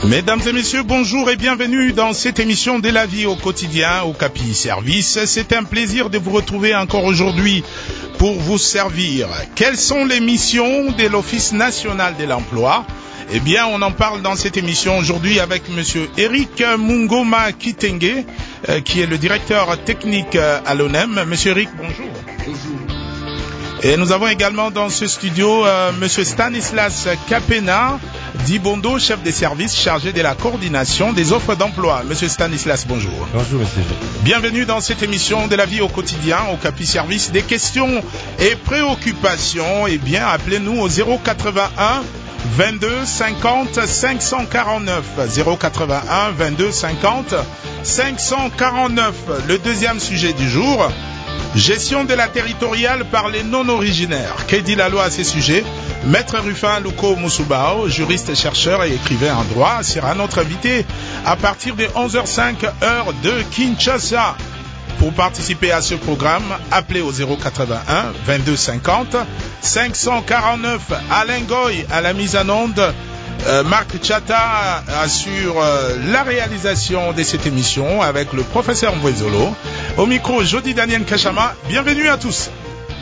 Mesdames et messieurs, bonjour et bienvenue dans cette émission de la vie au quotidien au Capi Service. C'est un plaisir de vous retrouver encore aujourd'hui pour vous servir. Quelles sont les missions de l'Office national de l'emploi ? Eh bien, on en parle dans cette émission aujourd'hui avec monsieur Eric Mungoma Kitenge, qui est le directeur technique à l'ONEM. Monsieur Eric, bonjour. Bonjour. Et nous avons également dans ce studio monsieur Stanislas Kapena Dibondo, chef des services chargé de la coordination des offres d'emploi. Monsieur Stanislas, bonjour. Bonjour, monsieur G. Bienvenue dans cette émission de la vie au quotidien au Capi Service. Des questions et préoccupations, eh bien, appelez-nous au 081 22 50 549 081 22 50 549. Le deuxième sujet du jour, gestion de la territoriale par les non-originaires. Que dit la loi à ces sujets? Maître Rufin Luko Musubao, juriste, chercheur et écrivain en droit, sera notre invité à partir de 11h05 heure de Kinshasa. Pour participer à ce programme, appelez au 081 22 50 549. Alain Goy à la mise en onde. Marc Chata assure la réalisation de cette émission avec le professeur Mbwezolo. Au micro, Jody Daniel Kachama. Bienvenue à tous.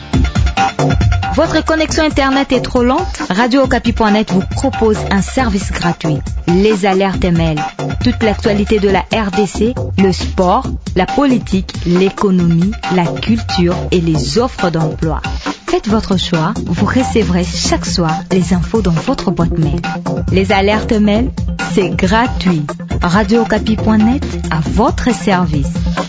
Votre connexion Internet est trop lente? Radio-Okapi.net vous propose un service gratuit. Les alertes mail. Toute l'actualité de la RDC, le sport, la politique, l'économie, la culture et les offres d'emploi. Faites votre choix, vous recevrez chaque soir les infos dans votre boîte mail. Les alertes mail, c'est gratuit. Radio-Okapi.net à votre service.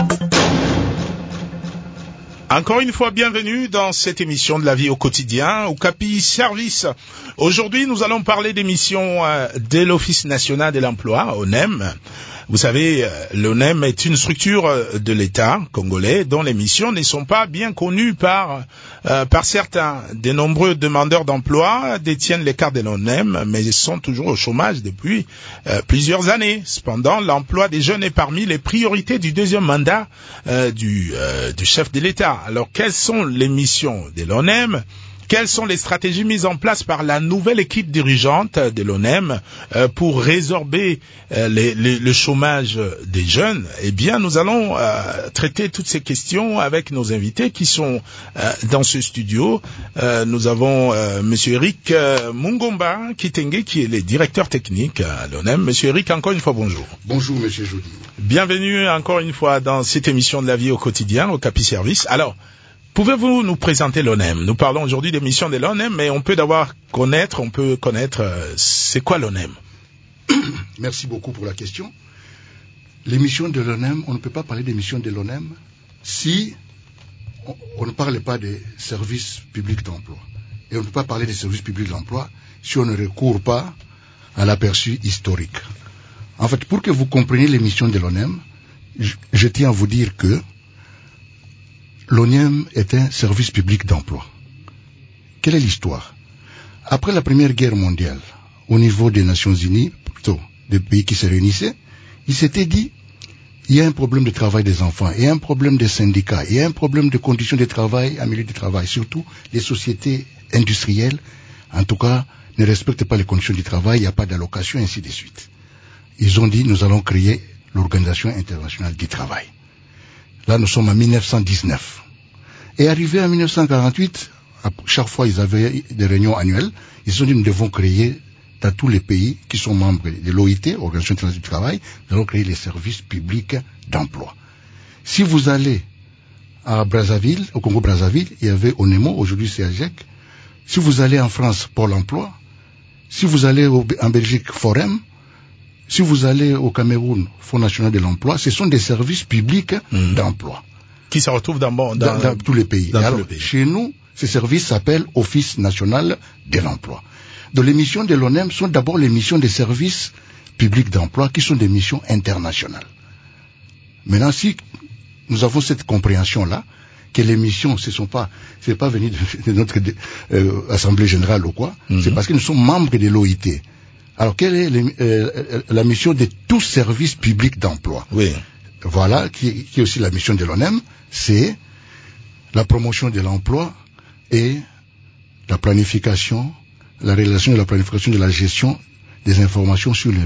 Encore une fois, bienvenue dans cette émission de la vie au quotidien, au Capi Service. Aujourd'hui, nous allons parler des missions de l'Office national de l'emploi, ONEM. Vous savez, l'ONEM est une structure de l'État congolais dont les missions ne sont pas bien connues par certains. De nombreux demandeurs d'emploi détiennent les cartes de l'ONEM, mais ils sont toujours au chômage depuis plusieurs années. Cependant, l'emploi des jeunes est parmi les priorités du deuxième mandat du chef de l'État. Alors, quelles sont les missions de l'ONEM ? Quelles sont les stratégies mises en place par la nouvelle équipe dirigeante de l'ONEM pour résorber le chômage des jeunes? Eh bien, nous allons traiter toutes ces questions avec nos invités qui sont dans ce studio. Nous avons monsieur Eric Mungoma Kitenge, qui est le directeur technique à l'ONEM. Monsieur Eric, encore une fois, bonjour. Bonjour, monsieur Jody. Bienvenue encore une fois dans cette émission de la vie au quotidien, au Capi Service. Alors, pouvez-vous nous présenter l'ONEM? Nous parlons aujourd'hui des missions de l'ONEM, mais on peut connaître, c'est quoi l'ONEM? Merci beaucoup pour la question. Les missions de l'ONEM, on ne peut pas parler des missions de l'ONEM si on ne parle pas des services publics d'emploi. Et on ne peut pas parler des services publics d'emploi si on ne recourt pas à l'aperçu historique. En fait, pour que vous compreniez les missions de l'ONEM, je tiens à vous dire que l'ONEM est un service public d'emploi. Quelle est l'histoire? Après la Première Guerre mondiale, au niveau des Nations Unies, plutôt des pays qui se réunissaient, il s'était dit, il y a un problème de travail des enfants, il y a un problème des syndicats, il y a un problème de conditions de travail, en milieu de travail. Surtout, les sociétés industrielles, en tout cas, ne respectent pas les conditions du travail, il n'y a pas d'allocation, ainsi de suite. Ils ont dit, nous allons créer l'Organisation internationale du travail. Là, nous sommes en 1919. Et arrivé en 1948, chaque fois ils avaient des réunions annuelles, ils se sont dit, nous devons créer dans tous les pays qui sont membres de l'OIT, Organisation internationale du travail, nous allons créer les services publics d'emploi. Si vous allez à Brazzaville, au Congo-Brazzaville, il y avait ONEMO, aujourd'hui c'est AGEC. Si vous allez en France, Pôle emploi. Si vous allez en Belgique, Forem. Si vous allez au Cameroun, Fonds national de l'emploi, ce sont des services publics d'emploi. Qui se retrouvent dans tous les pays. Alors, chez nous, ces services s'appellent Office national de l'emploi. Donc les missions de l'ONEM sont d'abord les missions des services publics d'emploi qui sont des missions internationales. Maintenant, si nous avons cette compréhension-là, que les missions, c'est pas venu de notre Assemblée générale ou quoi, c'est parce que nous sommes membres de l'OIT. Alors, quelle est la mission de tout service public d'emploi? Oui. Voilà, qui est aussi la mission de l'ONEM, c'est la promotion de l'emploi et la planification, la réalisation de la planification de la gestion des informations sur les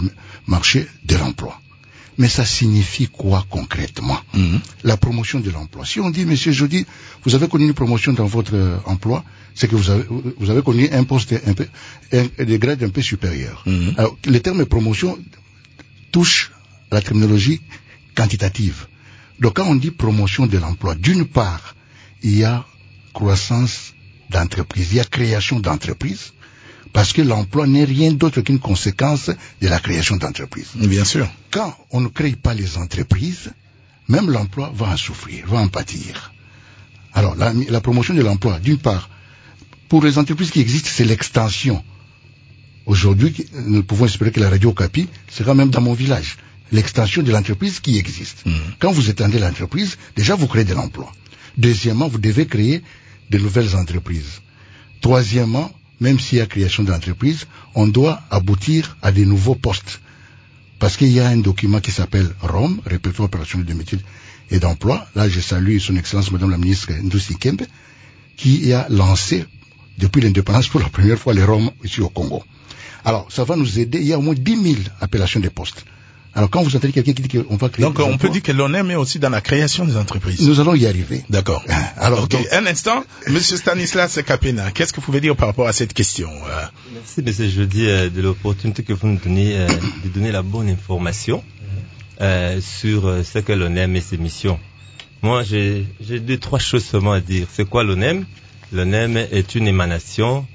marché de l'emploi. Mais ça signifie quoi concrètement? La promotion de l'emploi. Si on dit, monsieur Jody, vous avez connu une promotion dans votre emploi, c'est que vous avez connu un poste des grades un peu supérieurs. Alors, le terme promotion touche la terminologie quantitative. Donc quand on dit promotion de l'emploi, d'une part, il y a croissance d'entreprise, il y a création d'entreprise, parce que l'emploi n'est rien d'autre qu'une conséquence de la création d'entreprises. Bien sûr. Quand on ne crée pas les entreprises, même l'emploi va en souffrir, va en pâtir. Alors, la promotion de l'emploi, d'une part, pour les entreprises qui existent, c'est l'extension. Aujourd'hui, nous pouvons espérer que la Radio Okapi sera même dans mon village. L'extension de l'entreprise qui existe. Quand vous étendez l'entreprise, déjà vous créez de l'emploi. Deuxièmement, vous devez créer de nouvelles entreprises. Troisièmement, même s'il y a création d'entreprise, on doit aboutir à de nouveaux postes. Parce qu'il y a un document qui s'appelle ROM, Répertoire opérationnel de métiers et d'emploi. Là, je salue son Excellence Madame la Ministre Ndousi Kembe, qui a lancé, depuis l'indépendance, pour la première fois les ROM ici au Congo. Alors, ça va nous aider. Il y a au moins 10 000 appellations de postes. Alors, quand vous entendez quelqu'un qui dit qu'on va créer... Donc, on peut dire que l'ONEM est aussi dans la création des entreprises. Nous allons y arriver. D'accord. Alors, okay. Un instant, Monsieur Stanislas Kapena, qu'est-ce que vous pouvez dire par rapport à cette question? Merci, Monsieur Jody, de l'opportunité que vous nous donnez de donner la bonne information sur ce que l'ONEM et ses missions. Moi, j'ai 2-3 choses seulement à dire. C'est quoi l'ONEM? L'ONEM est une émanation.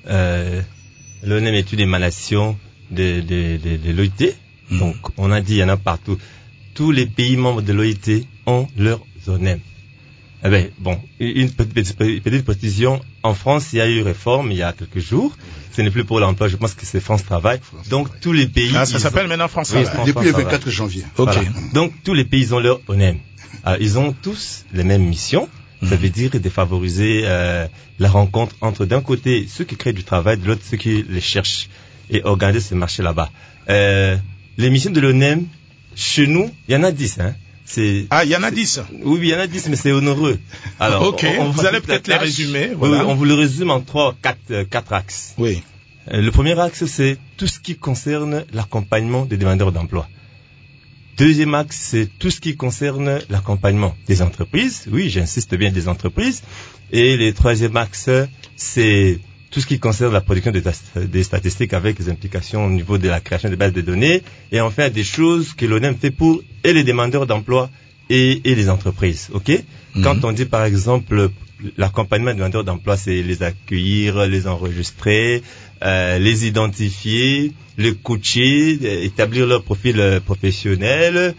L'ONEM est une émanation de l'OIT. Donc, on a dit, il y en a partout. Tous les pays membres de l'OIT ont leur ONEM. Eh ben, bon, une petite précision. En France, il y a eu réforme il y a quelques jours. Ce n'est plus pour l'emploi, je pense que c'est France Travail. Donc, tous les pays... Ah, ça s'appelle maintenant France Travail. Oui, depuis le 24 janvier. Ok. Voilà. Donc, tous les pays ont leur ONEM. Alors, ils ont tous les mêmes missions. Ça veut dire de favoriser la rencontre entre, d'un côté, ceux qui créent du travail, de l'autre, ceux qui les cherchent et organiser ce marché là-bas. Les missions de l'ONEM, chez nous, il y en a 10. Hein. Ah, il y en a 10. Oui, il y en a 10, mais c'est onéreux. Alors, ok, vous allez peut-être les résumer. Voilà. Oui, on vous le résume en 4 axes. Oui. Le premier axe, c'est tout ce qui concerne l'accompagnement des demandeurs d'emploi. Deuxième axe, c'est tout ce qui concerne l'accompagnement des entreprises. Oui, j'insiste bien, des entreprises. Et le troisième axe, c'est tout ce qui concerne la production des statistiques avec les implications au niveau de la création des bases de données. Et enfin, des choses que l'ONEM fait pour et les demandeurs d'emploi et les entreprises. Ok? Quand on dit, par exemple, l'accompagnement des demandeurs d'emploi, c'est les accueillir, les enregistrer, les identifier, les coacher, établir leur profil professionnel,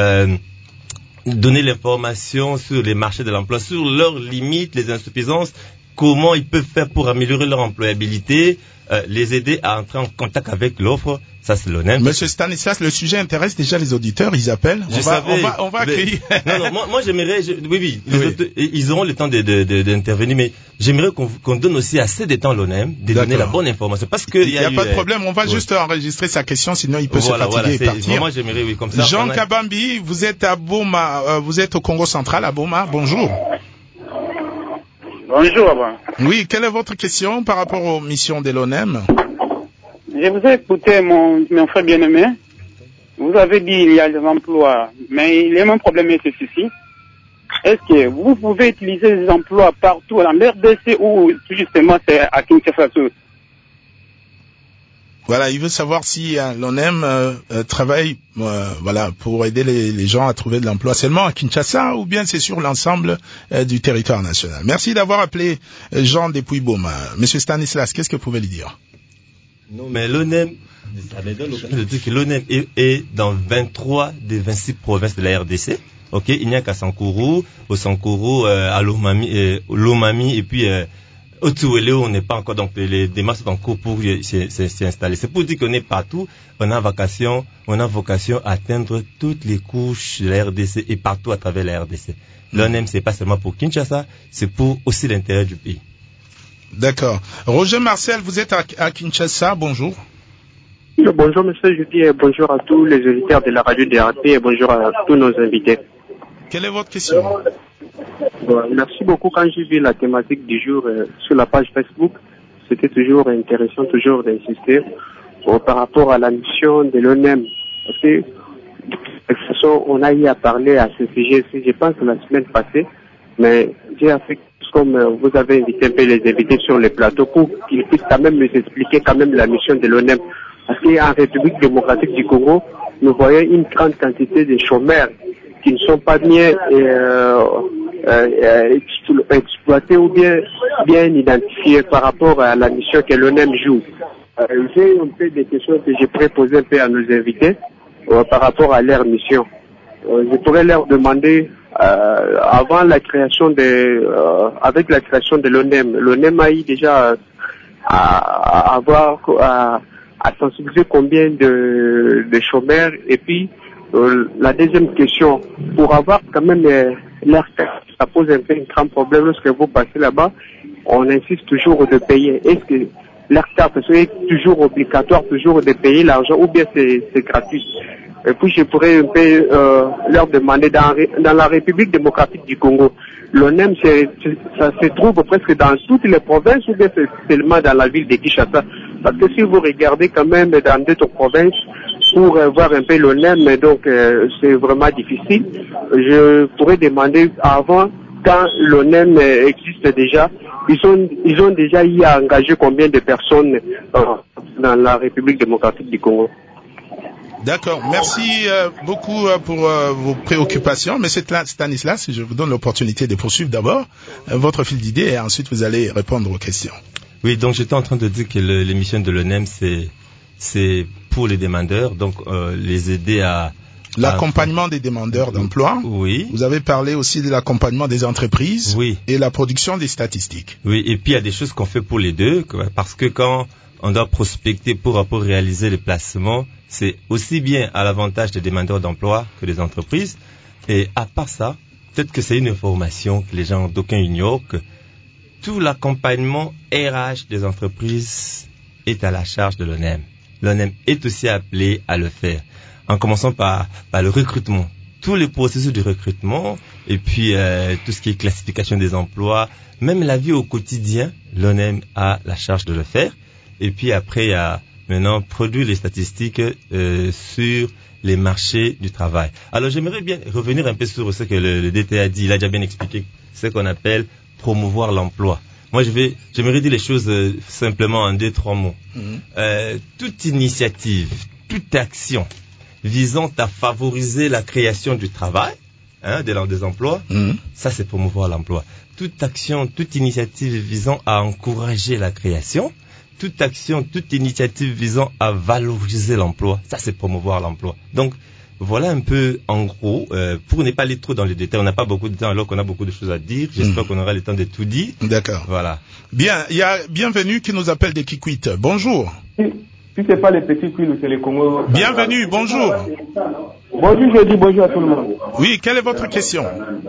donner l'information sur les marchés de l'emploi, sur leurs limites, les insuffisances, comment ils peuvent faire pour améliorer leur employabilité, les aider à entrer en contact avec l'offre. Ça, c'est l'ONEM. Monsieur Stanislas, le sujet intéresse déjà les auditeurs, ils appellent. On va accueillir. Non, moi j'aimerais, oui. Ils auront le temps d'intervenir, mais j'aimerais qu'on donne aussi assez de temps à l'ONEM de donner la bonne information. Parce que il n'y a pas de problème, on va juste enregistrer sa question, sinon il peut se fatiguer et partir. Moi j'aimerais, oui, comme ça. Jean Kabambi, vous êtes à Boma, vous êtes au Congo central, à Boma, bonjour. Bonjour. Oui, quelle est votre question par rapport aux missions de l'ONEM? Je vous ai écouté, mon frère bien-aimé. Vous avez dit il y a des emplois, mais le même problème est ceci. Est-ce que vous pouvez utiliser les emplois partout dans l'RDC ou justement c'est à Kinshasa? Voilà, il veut savoir si l'ONEM travaille pour aider les gens à trouver de l'emploi seulement à Kinshasa ou bien c'est sur l'ensemble du territoire national. Merci d'avoir appelé Jean depuis Boma. Monsieur Stanislas, qu'est-ce que vous pouvez lui dire? Non, mais l'ONEM, ça me donne l'occasion de dire que l'ONEM est dans 23 des 26 provinces de la RDC. Ok, il n'y a qu'à Sankourou, à Lomami et puis au Tuwele, on n'est pas encore, donc les démarches sont en cours pour s'y installer. C'est pour dire qu'on est partout, on a vocation à atteindre toutes les couches de la RDC et partout à travers la RDC. L'ONEM, c'est pas seulement pour Kinshasa, c'est pour aussi l'intérêt du pays. D'accord. Roger Marcel, vous êtes à Kinshasa, bonjour. Bonjour monsieur Judy et bonjour à tous les auditeurs de la radio DRP et bonjour à tous nos invités. Quelle est votre question? Merci beaucoup. Quand j'ai vu la thématique du jour sur la page Facebook, c'était toujours intéressant, toujours d'insister par rapport à la mission de l'ONEM Parce que, de toute façon, on a eu à parler à ce sujet, je pense, la semaine passée, mais j'ai fait comme vous avez invité un peu les invités sur les plateaux pour qu'ils puissent quand même nous expliquer quand même la mission de l'ONEM. Parce qu'en République démocratique du Congo, nous voyons une grande quantité de chômeurs qui ne sont pas bien exploités ou bien identifiés par rapport à la mission que l'ONEM joue. J'ai un peu des questions que j'ai préposées un peu à nos invités par rapport à leur mission. Je pourrais leur demander, avant la création avec la création de l'ONEM a eu déjà à sensibiliser combien de chômeurs, et puis la deuxième question, pour avoir quand même l'air, ça pose un peu un grand problème lorsque vous passez là-bas, on insiste toujours de payer. Est-ce que l'air carte est toujours obligatoire, toujours de payer l'argent, ou bien c'est gratuit? Et puis je pourrais un peu leur demander, dans la République démocratique du Congo, l'ONEM, ça se trouve presque dans toutes les provinces, ou bien c'est seulement dans la ville de Kinshasa? Parce que si vous regardez quand même dans d'autres provinces, pour voir un peu l'ONEM, donc c'est vraiment difficile. Je pourrais demander avant, quand l'ONEM existe déjà, ils ont déjà eu à engager combien de personnes dans la République démocratique du Congo? D'accord. Merci beaucoup pour vos préoccupations. Mais c'est Stanislas, je vous donne l'opportunité de poursuivre d'abord votre fil d'idée et ensuite vous allez répondre aux questions. Oui, donc j'étais en train de dire que l'émission de l'ONEM, c'est pour les demandeurs, donc les aider à... L'accompagnement des demandeurs d'emploi. Oui. Vous avez parlé aussi de l'accompagnement des entreprises. Oui. Et la production des statistiques. Oui, et puis il y a des choses qu'on fait pour les deux, parce que quand on doit prospecter pour réaliser les placements, c'est aussi bien à l'avantage des demandeurs d'emploi que des entreprises. Et à part ça, peut-être que c'est une information que les gens d'aucuns ignorent, que tout l'accompagnement RH des entreprises est à la charge de l'ONEM. L'ONEM est aussi appelé à le faire, en commençant par le recrutement. Tous les processus de recrutement, et puis tout ce qui est classification des emplois, même la vie au quotidien, l'ONEM a la charge de le faire. Et puis après, il y a maintenant produire les statistiques sur les marchés du travail. Alors j'aimerais bien revenir un peu sur ce que le DT a dit. Il a déjà bien expliqué ce qu'on appelle promouvoir l'emploi. Moi, j'aimerais dire les choses simplement en 2-3 mots. Toute initiative, toute action visant à favoriser la création du travail, des emplois, ça c'est promouvoir l'emploi. Toute action, toute initiative visant à encourager la création, toute action, toute initiative visant à valoriser l'emploi, ça c'est promouvoir l'emploi. Donc, voilà un peu, en gros, pour ne pas aller trop dans les détails, on n'a pas beaucoup de temps alors qu'on a beaucoup de choses à dire. J'espère qu'on aura le temps de tout dire. D'accord. Voilà. Bien, il y a Bienvenue qui nous appelle des Kikwit. Bonjour. Si c'est pas les petits Quilles ou c'est les Congo. Bienvenue, bonjour. Bonjour, je dis bonjour à tout le monde. Oui, quelle est votre question?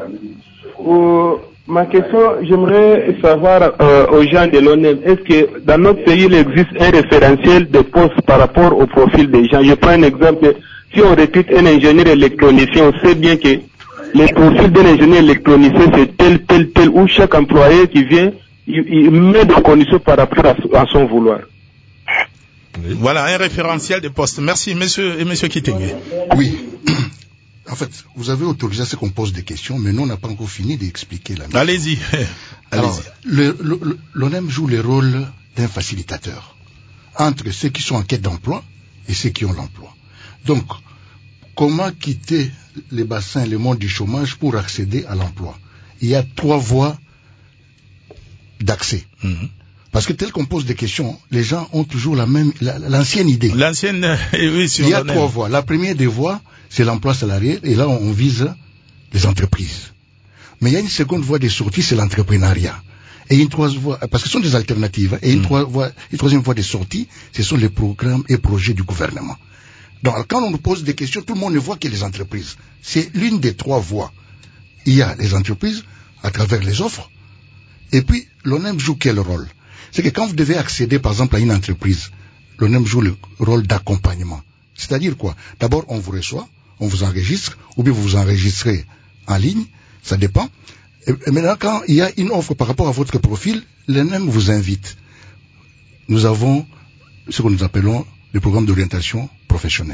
Ma question, j'aimerais savoir aux gens de l'ONEM, est-ce que dans notre pays, il existe un référentiel de postes par rapport au profil des gens? Je prends un exemple. Si on recrute un ingénieur électronicien, on sait bien que le profil d'un ingénieur électronicien, c'est tel, où chaque employé qui vient, il met des conditions par rapport à son vouloir. Oui. Voilà, un référentiel de postes. Merci, monsieur Kitenge. Oui. En fait, vous avez autorisé à ce qu'on pose des questions, mais nous, on n'a pas encore fini d'expliquer la mission. Allez-y. Alors, l'ONEM joue le rôle d'un facilitateur entre ceux qui sont en quête d'emploi et ceux qui ont l'emploi. Donc, comment quitter les bassins, le monde du chômage pour accéder à l'emploi? Il y a 3 voies d'accès. Parce que tel qu'on pose des questions, les gens ont toujours l'ancienne idée. Oui, il y a 3 voies. La première des voies, c'est l'emploi salarié, et là on vise les entreprises. Mais il y a une seconde voie de sortie, c'est l'entrepreneuriat. Et une troisième voie, parce que ce sont des alternatives, et une troisième voie de sortie, ce sont les programmes et projets du gouvernement. Donc quand on nous pose des questions, tout le monde ne voit que les entreprises. C'est l'une des 3 voies. Il y a les entreprises à travers les offres, et puis l'ONEM joue quel rôle? C'est que quand vous devez accéder par exemple à une entreprise, l'ONEM joue le rôle d'accompagnement. C'est-à-dire quoi? D'abord on vous reçoit, on vous enregistre, ou bien vous vous enregistrez en ligne, ça dépend. Et maintenant quand il y a une offre par rapport à votre profil, l'ONEM vous invite. Nous avons ce que nous appelons le programme d'orientation professionnelle.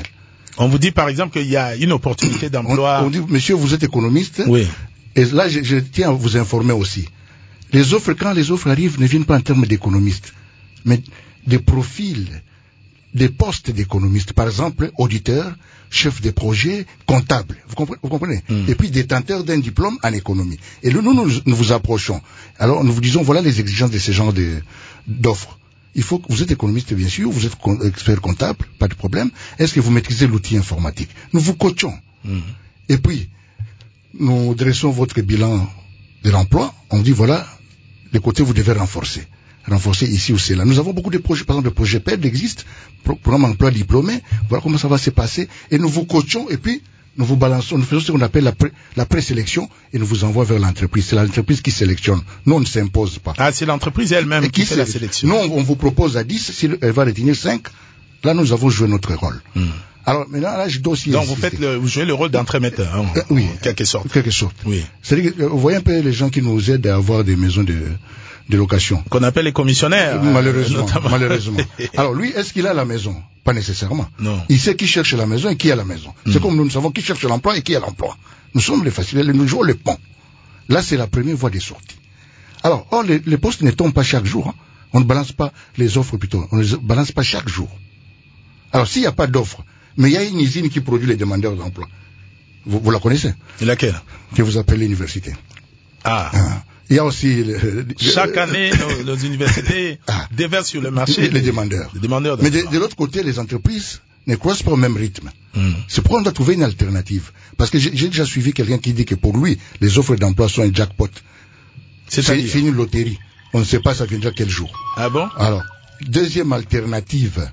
On vous dit par exemple qu'il y a une opportunité d'emploi. On dit, monsieur, vous êtes économiste. Oui. Et là, je tiens à vous informer aussi. Les offres, quand les offres arrivent, ne viennent pas en termes d'économistes, mais des profils, des postes d'économistes. Par exemple, auditeur, chef de projet, comptable. Vous comprenez? Et puis détenteur d'un diplôme en économie. Et nous vous approchons. Alors, nous vous disons, voilà les exigences de ce genre d'offres. Il faut que vous êtes économiste, bien sûr, vous êtes expert comptable, pas de problème. Est-ce que vous maîtrisez l'outil informatique? Nous vous coachons. Et puis, nous dressons votre bilan de l'emploi. On dit, voilà, les côtés vous devez renforcer ici ou là. Nous avons beaucoup de projets, par exemple, le projet PED existe, programme emploi diplômé. Voilà comment ça va se passer. Et nous vous coachons, et puis, nous vous balançons, nous faisons ce qu'on appelle la présélection, et nous vous envoie vers l'entreprise. C'est l'entreprise qui sélectionne. Nous, on ne s'impose pas. Ah, c'est l'entreprise elle-même qui fait la sélection. Nous, on vous propose à 10, si elle va retenir 5, là, nous avons joué notre rôle. Alors, maintenant, là, je dois aussi donc, vous jouez le rôle d'entremetteur, hein, oui. En quelque sorte. Quelque sorte. Oui. C'est-à-dire que, vous voyez un peu les gens qui nous aident à avoir des maisons de location. Qu'on appelle les commissionnaires. Malheureusement. Alors, lui, est-ce qu'il a la maison? Pas nécessairement. Non. Il sait qui cherche la maison et qui a la maison. C'est comme nous savons qui cherche l'emploi et qui a l'emploi. Nous sommes les facilitateurs, nous jouons le pont. Là, c'est la première voie de sortie. Alors, les postes ne tombent pas chaque jour. Hein. On ne balance pas les offres plutôt. On ne les balance pas chaque jour. Alors, s'il n'y a pas d'offres, mais il y a une usine qui produit les demandeurs d'emploi. Vous la connaissez? Et laquelle? Que vous appelez l'université. Ah. Il y a aussi... Chaque année, nos universités déversent sur le marché les demandeurs. Mais de l'autre côté, les entreprises ne croissent pas au même rythme. C'est pourquoi on doit trouver une alternative. Parce que j'ai déjà suivi quelqu'un qui dit que pour lui, les offres d'emploi sont un jackpot. C'est une loterie. On ne sait pas ça viendra quel jour. Ah bon? Alors, deuxième alternative,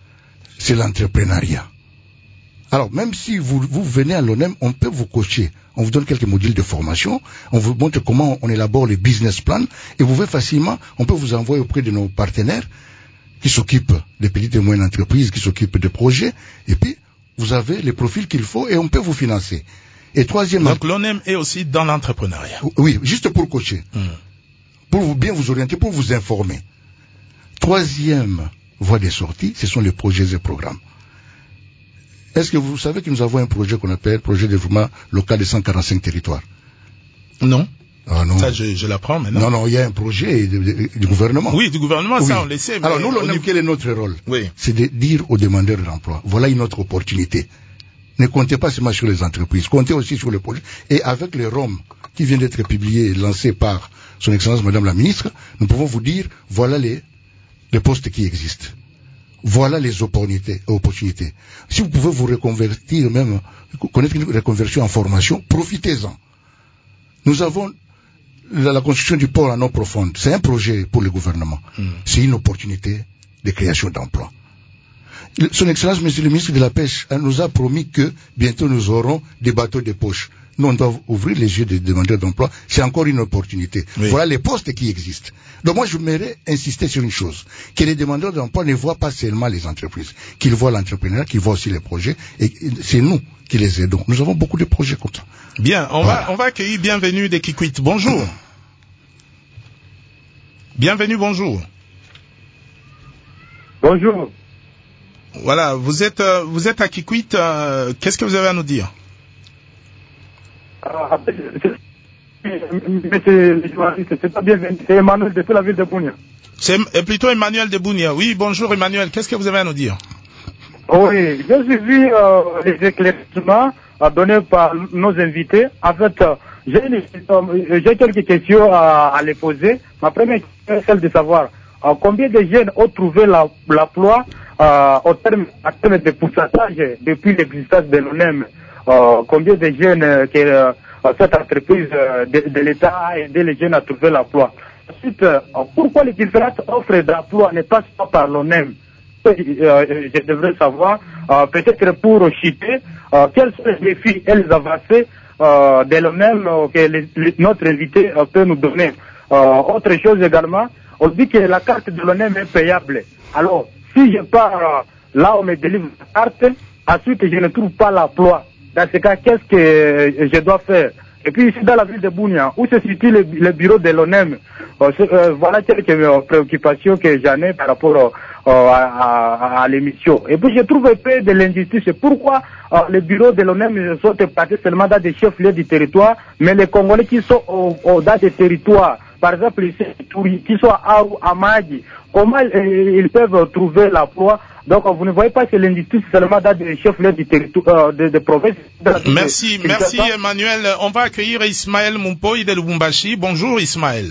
c'est l'entrepreneuriat. Alors, même si vous venez à l'ONEM, on peut vous coacher. On vous donne quelques modules de formation. On vous montre comment on élabore les business plans. Et vous pouvez facilement, on peut vous envoyer auprès de nos partenaires qui s'occupent des petites et moyennes entreprises, qui s'occupent de projets. Et puis, vous avez les profils qu'il faut et on peut vous financer. Et troisièmement... Donc, l'ONEM est aussi dans l'entrepreneuriat. Oui, juste pour coacher. Pour bien vous orienter, pour vous informer. Troisième voie de sortie, ce sont les projets et programmes. Est-ce que vous savez que nous avons un projet qu'on appelle projet de développement local de 145 territoires? Non. Ah non. Ça, je l'apprends maintenant. Non, il y a un projet du gouvernement. Oui, du gouvernement, oui. Ça, on le sait. Alors, nous, l'ONEM, quel est notre rôle? Oui. C'est de dire aux demandeurs d'emploi, voilà une autre opportunité. Ne comptez pas seulement sur les entreprises, comptez aussi sur les projets. Et avec le ROM, qui vient d'être publié et lancé par son Excellence Madame la Ministre, nous pouvons vous dire, voilà les postes qui existent. Voilà les opportunités. Si vous pouvez vous reconvertir même, connaître une reconversion en formation, profitez-en. Nous avons la construction du port en eau profonde. C'est un projet pour le gouvernement. C'est une opportunité de création d'emplois. Son Excellence, Monsieur le Ministre de la Pêche, nous a promis que bientôt nous aurons des bateaux de poche. Nous, on doit ouvrir les yeux des demandeurs d'emploi. C'est encore une opportunité. Oui. Voilà les postes qui existent. Donc moi, je voudrais insister sur une chose. Que les demandeurs d'emploi ne voient pas seulement les entreprises. Qu'ils voient l'entrepreneur, qu'ils voient aussi les projets. Et c'est nous qui les aidons. Nous avons beaucoup de projets comme ça. Bien, on va accueillir Bienvenue des Kikwit. Bonjour. Bienvenue, bonjour. Bonjour. Voilà, vous êtes à Kikwit. Qu'est-ce que vous avez à nous dire? C'est pas bien, c'est Emmanuel depuis la ville de Bounia. C'est plutôt Emmanuel de Bounia. Oui, bonjour Emmanuel, qu'est-ce que vous avez à nous dire? Oui, j'ai suivi les éclaircissements donnés par nos invités. En fait, j'ai quelques questions à les poser. Ma première question est celle de savoir combien de jeunes ont trouvé l'emploi en termes de pourcentage depuis l'existence de l'ONEM. Combien de jeunes que cette entreprise de l'État a aidé les jeunes à trouver l'emploi. Ensuite, pourquoi les différentes offres d'emploi ne passent pas par l'ONEM? Je devrais savoir, peut-être pour citer, quels sont les défis et les avancées de l'ONEM que notre invité peut nous donner. Autre chose également, on dit que la carte de l'ONEM est payable. Alors, si je pars là où on me délivre la carte, ensuite je ne trouve pas l'emploi. Dans ce cas, qu'est-ce que je dois faire? Et puis ici dans la ville de Bunia, où se situe le bureau de l'ONEM, voilà quelques préoccupations que j'en ai par rapport à l'émission. Et puis je trouve un peu de l'injustice. Pourquoi les bureaux de l'ONEM sont épargnés seulement dans des chefs-lieux du territoire, mais les Congolais qui sont dans des territoires, par exemple ici, qui sont à Madi, comment ils peuvent trouver l'emploi? Donc, vous ne voyez pas que l'injustice seulement dans des chefs-lieux du territoire, de province. Merci Emmanuel. On va accueillir Ismaël Mumpoy de Lubumbashi. Bonjour Ismaël.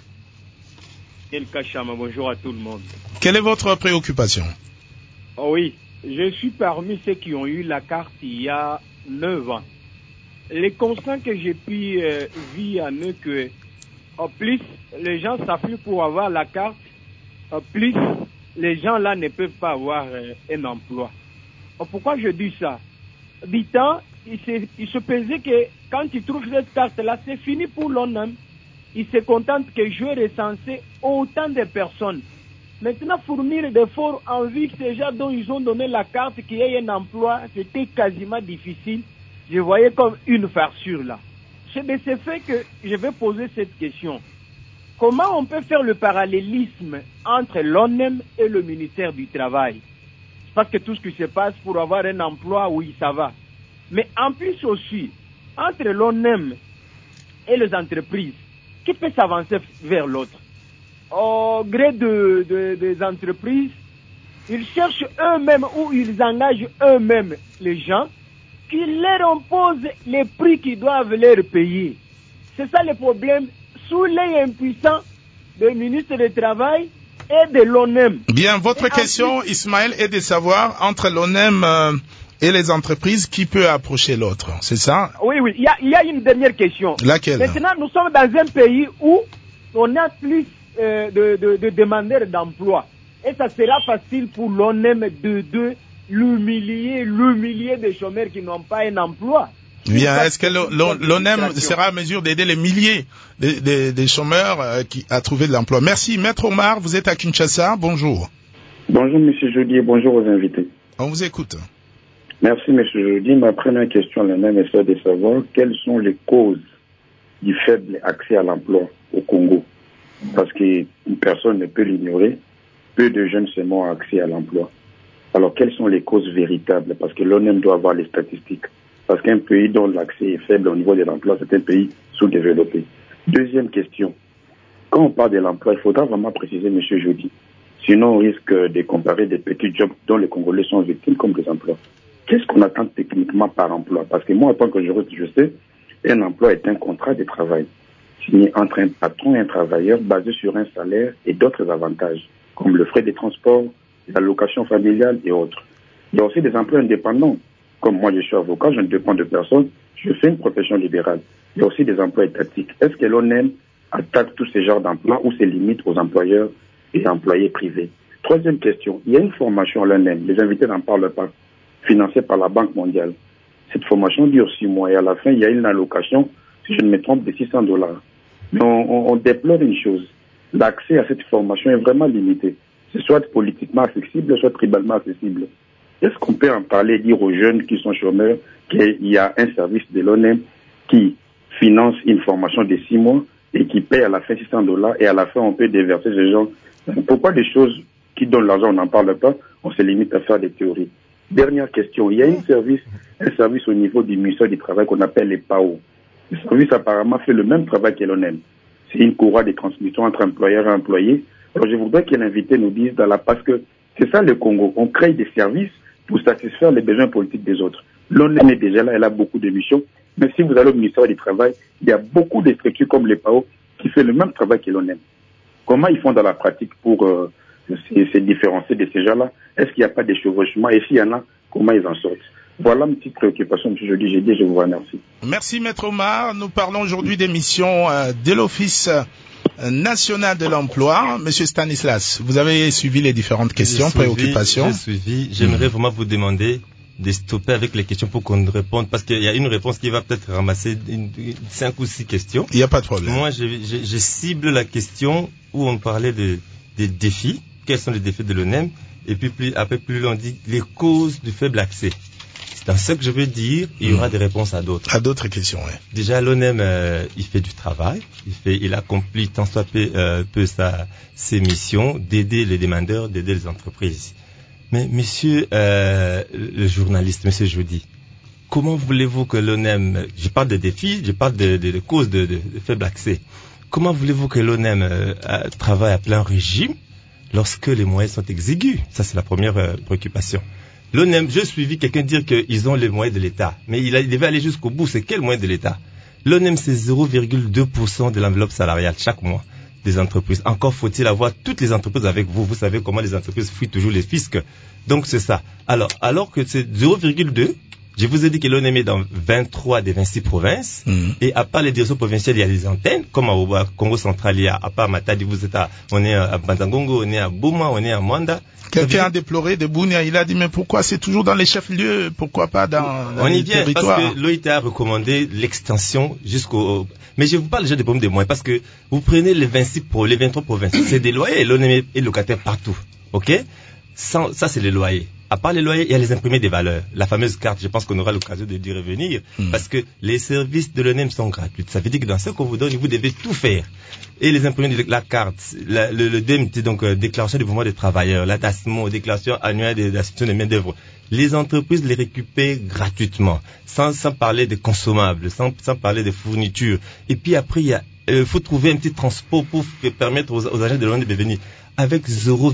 Bonjour à tout le monde. Quelle est votre préoccupation? Oh oui, je suis parmi ceux qui ont eu la carte il y a 9 ans. Les constats que j'ai pu vivre à eux que plus les gens s'affluent pour avoir la carte, plus les gens là ne peuvent pas avoir un emploi. Pourquoi je dis ça? Du temps, il se pesait que quand ils trouvent cette carte-là, c'est fini pour l'ONEM. Ils se contentent que je vais recenser autant de personnes. Maintenant, fournir d'efforts en vue que ces gens dont ils ont donné la carte qui ait un emploi, c'était quasiment difficile. Je voyais comme une farceur là. C'est de ce fait que je vais poser cette question. Comment on peut faire le parallélisme entre l'ONEM et le ministère du Travail? Parce que tout ce qui se passe pour avoir un emploi, oui, ça va. Mais en plus aussi, entre l'ONEM et les entreprises, qui peut s'avancer vers l'autre? Au gré des entreprises, ils cherchent eux-mêmes ou ils engagent eux-mêmes les gens qui leur imposent les prix qu'ils doivent leur payer. C'est ça le problème sous l'œil impuissant du ministre du Travail et de l'ONEM. Bien, votre question, Ismaël, est de savoir entre l'ONEM et les entreprises qui peut approcher l'autre, c'est ça? Oui, il y a une dernière question. Laquelle? Maintenant, nous sommes dans un pays où on a plus de demandeurs d'emploi. Et ça sera facile pour l'ONEM de l'humilier des chômeurs qui n'ont pas un emploi. Bien, est-ce que l'ONEM sera à mesure d'aider les milliers de chômeurs à trouver de l'emploi? Merci. Maître Omar, vous êtes à Kinshasa. Bonjour. Bonjour, Monsieur Jody, et bonjour aux invités. On vous écoute. Merci, Monsieur Jody. Ma première question à l'ONEM est de savoir quelles sont les causes du faible accès à l'emploi au Congo. Parce qu'une personne ne peut l'ignorer. Peu de jeunes seulement ont accès à l'emploi. Alors, quelles sont les causes véritables? Parce que l'ONEM doit avoir les statistiques. Parce qu'un pays dont l'accès est faible au niveau de l'emploi, c'est un pays sous-développé. Deuxième question. Quand on parle de l'emploi, il faudra vraiment préciser, M. Jody. Sinon, on risque de comparer des petits jobs dont les Congolais sont victimes comme des emplois. Qu'est-ce qu'on attend techniquement par emploi? Parce que moi, en tant que juriste, je sais, un emploi est un contrat de travail signé entre un patron et un travailleur basé sur un salaire et d'autres avantages, comme le frais de transport, l'allocation familiale et autres. Il y a aussi des emplois indépendants. Comme moi, je suis avocat, je ne dépends de personne, je fais une profession libérale. Il y a aussi des emplois étatiques. Est-ce que l'ONEM attaque tous ces genres d'emplois ou se limite aux employeurs et employés privés? Troisième question, il y a une formation à l'ONEM, les invités n'en parlent pas, financée par la Banque mondiale. Cette formation dure 6 mois et à la fin, il y a une allocation, si je ne me trompe, de $600. Mais on déplore une chose, l'accès à cette formation est vraiment limité. C'est soit politiquement accessible, soit tribalement accessible. Est-ce qu'on peut en parler, dire aux jeunes qui sont chômeurs qu'il y a un service de l'ONEM qui finance une formation de 6 mois et qui paye à la fin $600 et à la fin on peut déverser ces gens? Pourquoi des choses qui donnent l'argent on n'en parle pas? On se limite à faire des théories. Dernière question, il y a un service au niveau du ministère du Travail qu'on appelle les PAO. Le service apparemment fait le même travail que l'ONEM. C'est une courroie de transmission entre employeurs et employés. Alors je voudrais que l'invité nous dise parce que c'est ça le Congo, on crée des services pour satisfaire les besoins politiques des autres. L'ONEM est déjà là, elle a beaucoup de missions, mais si vous allez au ministère du Travail, il y a beaucoup de structures comme les PAO qui font le même travail que l'ONEM. Comment ils font dans la pratique pour se différencier de ces gens-là? Est-ce qu'il n'y a pas de chevauchement? Et s'il y en a, comment ils en sortent? Voilà une petite préoccupation, M. Jody. J'ai dit, je vous remercie. Merci, Maître Omar. Nous parlons aujourd'hui des missions de l'Office national de l'emploi. Monsieur Stanislas, vous avez suivi les différentes questions, préoccupations? J'ai suivi. J'aimerais vraiment vous demander de stopper avec les questions pour qu'on réponde, parce qu'il y a une réponse qui va peut-être ramasser 5 ou 6 questions. Il n'y a pas de problème. Moi, je cible la question où on parlait des défis. Quels sont les défis de l'ONEM? Et puis plus loin, on dit les causes du faible accès. Dans ce que je veux dire, il y aura des réponses à d'autres. À d'autres questions, oui. Déjà, l'ONEM, il fait du travail. Il accomplit tant soit peu ses missions d'aider les demandeurs, d'aider les entreprises. Mais monsieur le journaliste, monsieur Jody, comment voulez-vous que l'ONEM, je parle de défis, je parle de causes de faible accès, comment voulez-vous que l'ONEM travaille à plein régime lorsque les moyens sont exigus? Ça, c'est la première préoccupation. L'ONEM, j'ai suivi quelqu'un dire qu'ils ont les moyens de l'État, mais il devait aller jusqu'au bout. C'est quel moyen de l'État? L'ONEM, c'est 0,2% de l'enveloppe salariale chaque mois des entreprises. Encore faut-il avoir toutes les entreprises avec vous. Vous savez comment les entreprises fuient toujours les fiscs. Donc c'est ça. Alors que c'est 0,2, je vous ai dit que l'ONEM est dans 23 des 26 provinces. Et à part les directions provinciales, il y a des antennes, comme au Congo central, il y a, à part Matadi, on est à Bantangongo, on est à Bouma, on est à Mwanda. Quelqu'un a déploré de Bounia, il a dit, mais pourquoi c'est toujours dans les chefs-lieux? Pourquoi pas dans les territoires? Parce que l'OIT a recommandé l'extension jusqu'au... Mais je vous parle déjà des problèmes des moyens, parce que vous prenez les 23 provinces, c'est des loyers, l'ONEM est locataire partout. OK? Ça, c'est les loyers. À part les loyers, il y a les imprimés des valeurs. La fameuse carte, je pense qu'on aura l'occasion d'y revenir, parce que les services de l'ONEM sont gratuits. Ça veut dire que dans ce qu'on vous donne, vous devez tout faire. Et les imprimés de la carte, le DEMT, donc déclaration du mouvement des travailleurs, la DASMO, déclaration annuelle des institutions de main-d'œuvre. Les entreprises les récupèrent gratuitement, sans parler des consommables, sans parler des fournitures. Et puis après, il faut trouver un petit transport pour permettre aux agents de l'ONEM de venir. Avec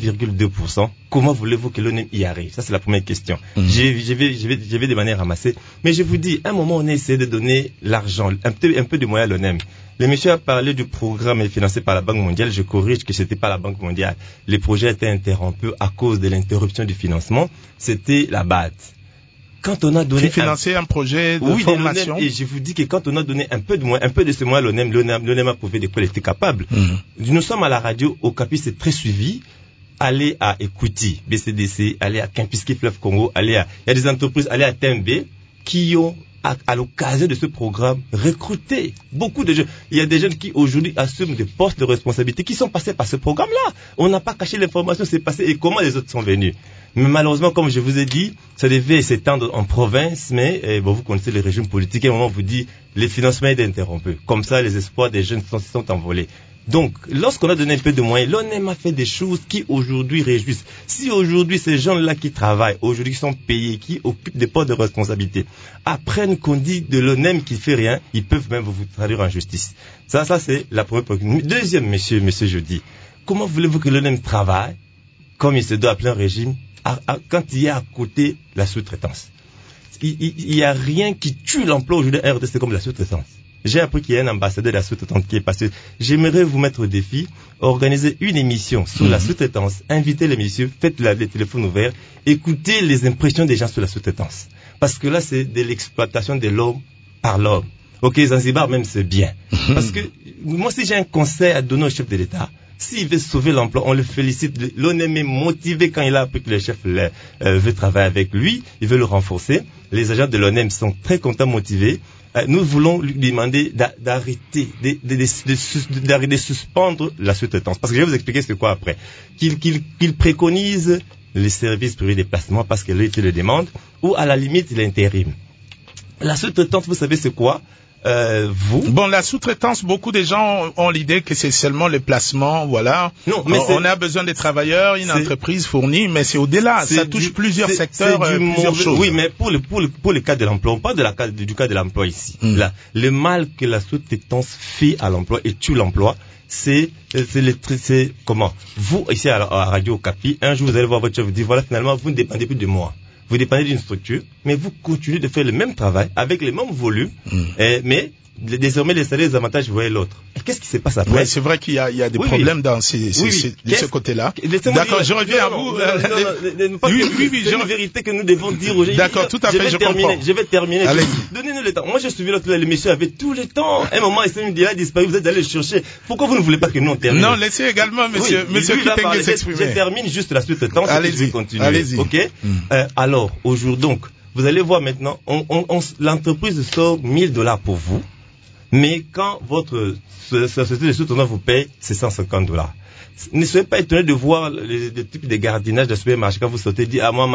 0,2%, comment voulez-vous que l'ONEM y arrive? Ça, c'est la première question. Je vais de manière ramassée. Mais je vous dis, à un moment, on a essayé de donner l'argent, un peu de moyens à l'ONEM. Le monsieur a parlé du programme financé par la Banque mondiale. Je corrige que c'était pas la Banque mondiale. Les projets étaient interrompus à cause de l'interruption du financement. C'était la BAD. Quand on a donné financer un projet de formation. Et je vous dis que quand on a donné un peu de ce moyen à l'ONEM a prouvé de quoi il était capable. Nous sommes à la radio, au Capi, c'est très suivi. Allez à Écouti, BCDC, allez à Kimpiski Fleuve Congo, il y a des entreprises, allez à Tembe, qui ont, à l'occasion de ce programme, recruté beaucoup de jeunes. Il y a des jeunes qui aujourd'hui assument des postes de responsabilité, qui sont passés par ce programme-là. On n'a pas caché l'information, c'est passé, et comment les autres sont venus. Mais malheureusement, comme je vous ai dit, ça devait s'étendre en province, mais vous connaissez les régimes politiques, à un moment on vous dit, les financements sont interrompus. Comme ça, les espoirs des jeunes sont envolés. Donc, lorsqu'on a donné un peu de moyens, l'ONEM a fait des choses qui aujourd'hui réjouissent. Si aujourd'hui, ces gens-là qui travaillent, aujourd'hui qui sont payés, qui occupent des postes de responsabilité, apprennent qu'on dit de l'ONEM qui fait rien, ils peuvent même vous traduire en justice. Ça c'est la première préoccupation. Deuxième, monsieur Jody, comment voulez-vous que l'ONEM travaille, comme il se doit à plein régime, quand il y a à côté la sous-traitance? Il y a rien qui tue l'emploi aujourd'hui à RDC comme la sous-traitance. J'ai appris qu'il y a un ambassadeur de la sous-traitance qui est passé. J'aimerais vous mettre au défi, organiser une émission sur la sous-traitance, inviter les messieurs, faites les téléphones ouverts, écoutez les impressions des gens sur la sous-traitance. Parce que là, c'est de l'exploitation de l'homme par l'homme. Ok, Zanzibar même, c'est bien. Parce que moi, si j'ai un conseil à donner au chef de l'État, s'il veut sauver l'emploi, on le félicite. L'ONEM est motivé quand il a appris que le chef veut travailler avec lui, il veut le renforcer. Les agents de l'ONEM sont très contents, motivés. Nous voulons lui demander d'arrêter, de suspendre la sous-traitance. Parce que je vais vous expliquer c'est quoi après. Qu'il préconise les services privés des placements parce que l'État le demande, ou à la limite l'intérim. La sous-traitance, vous savez c'est quoi? Bon, la sous-traitance, beaucoup de gens ont l'idée que c'est seulement les placements, voilà. Non, mais on a besoin des travailleurs, une entreprise fournit, mais c'est au-delà. Ça touche plusieurs secteurs, plusieurs choses. Oui, mais pour le cas de l'emploi, on parle du cas de l'emploi ici. Là, le mal que la sous-traitance fait à l'emploi et tue l'emploi, c'est comment? Vous, ici à Radio Capi, un jour vous allez voir votre chef vous dire, voilà, finalement, vous ne dépendez plus de moi. Vous dépendez d'une structure, mais vous continuez de faire le même travail avec les mêmes volumes, mais désormais les salaires, les avantages, vous voyez l'autre. Qu'est-ce qui se passe après? Ouais, c'est vrai qu'il y a des problèmes dans de ce côté-là. D'accord, je reviens à vous. Oui, c'est une vérité que nous devons dire aux gens. D'accord, tout à fait, je comprends. Je vais terminer. Allez-y. Donnez-nous le temps. Moi, je suis vu l'autre, le monsieur avait tout le temps. À un moment, il a disparu, vous êtes allé le chercher. Pourquoi vous ne voulez pas que nous on termine? Non, laissez également monsieur Kitenge s'exprimer. Je termine juste la suite-temps, je vais continuer. Allez-y. Ok? Alors, aujourd'hui, donc, vous allez voir maintenant, l'entreprise sort $1000 pour vous. Mais quand votre société de sous-traitance vous paye, c'est $150. Ne soyez pas étonné de voir le type de gardiennage de supermarché quand vous sortez, dit, moi, maï.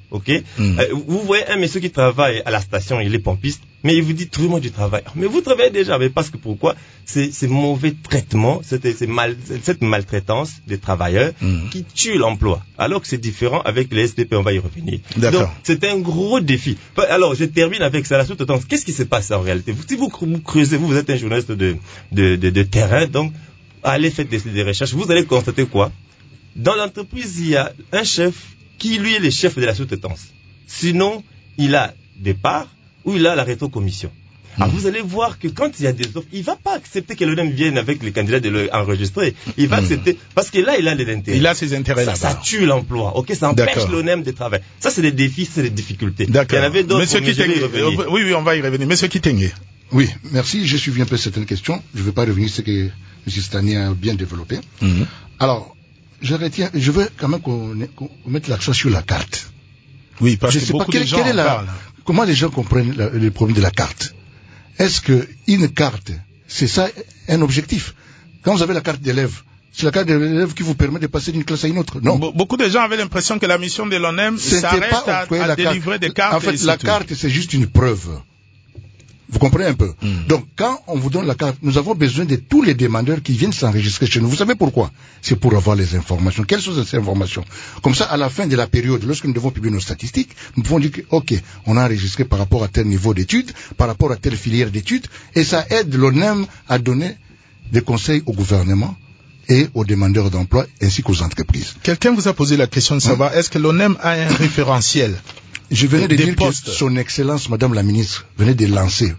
ok? Vous voyez un monsieur qui travaille à la station, il est pompiste, mais il vous dit trouvez-moi du travail. Mais vous travaillez déjà, mais parce que pourquoi? C'est mauvais traitement, cette maltraitance des travailleurs qui tue l'emploi. Alors que c'est différent avec les STP, on va y revenir. D'accord. Donc c'est un gros défi. Alors je termine avec ça, la sous-traitance. Qu'est-ce qui se passe en réalité? Si vous creusez, vous êtes un journaliste de terrain, donc allez faire des recherches, vous allez constater quoi? Dans l'entreprise, il y a un chef qui, lui, est le chef de la sous-traitance. Sinon, il a des parts ou il a la rétrocommission. Alors, vous allez voir que quand il y a des offres, il ne va pas accepter que l'ONEM vienne avec les candidats de l'enregistrer. Il va accepter, parce que là, il a les intérêts. Il a ses intérêts là-bas. Ça tue l'emploi, ok? Ça empêche l'ONEM de travailler. Ça, c'est des défis, c'est des difficultés. D'accord. Il y en avait d'autres, Monsieur Kitenge, oui, on va y revenir. Monsieur Kitenge. Oui, merci. J'ai suivi un peu certaines questions. Je ne vais pas revenir sur ce que M. Stani a bien développé. Alors, je veux quand même qu'on mette l'accent sur la carte. Oui, parce que beaucoup de gens parlent. Comment les gens comprennent le problème de la carte? Est-ce que une carte, c'est ça un objectif? Quand vous avez la carte d'élève, c'est la carte d'élève qui vous permet de passer d'une classe à une autre? Non. Beaucoup de gens avaient l'impression que la mission de l'ONEM s'arrête à délivrer des cartes. En fait, la carte, c'est juste une preuve. Vous comprenez un peu? Donc, quand on vous donne la carte, nous avons besoin de tous les demandeurs qui viennent s'enregistrer chez nous. Vous savez pourquoi? C'est pour avoir les informations. Quelles sont ces informations? Comme ça, à la fin de la période, lorsque nous devons publier nos statistiques, nous pouvons dire que, ok, on a enregistré par rapport à tel niveau d'études, par rapport à telle filière d'études, et ça aide l'ONEM à donner des conseils au gouvernement et aux demandeurs d'emploi ainsi qu'aux entreprises. Quelqu'un vous a posé la question de savoir, est-ce que l'ONEM a un référentiel? Je venais de dire que son Excellence, Madame la Ministre, venait de lancer,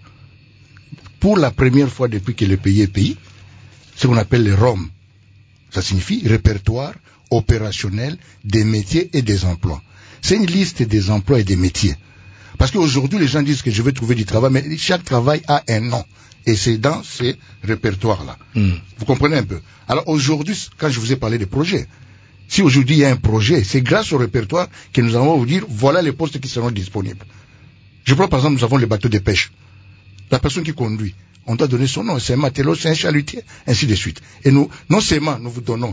pour la première fois depuis que le pays est pays, ce qu'on appelle les ROM. Ça signifie répertoire opérationnel des métiers et des emplois. C'est une liste des emplois et des métiers. Parce qu'aujourd'hui, les gens disent que je vais trouver du travail, mais chaque travail a un nom. Et c'est dans ces répertoires-là. Vous comprenez un peu? Alors aujourd'hui, quand je vous ai parlé des projets, si aujourd'hui il y a un projet, c'est grâce au répertoire que nous allons vous dire, voilà les postes qui seront disponibles. Je prends par exemple, nous avons les bateaux de pêche. La personne qui conduit, on doit donner son nom, c'est un matelot, c'est un chalutier, ainsi de suite. Et nous, non seulement nous vous donnons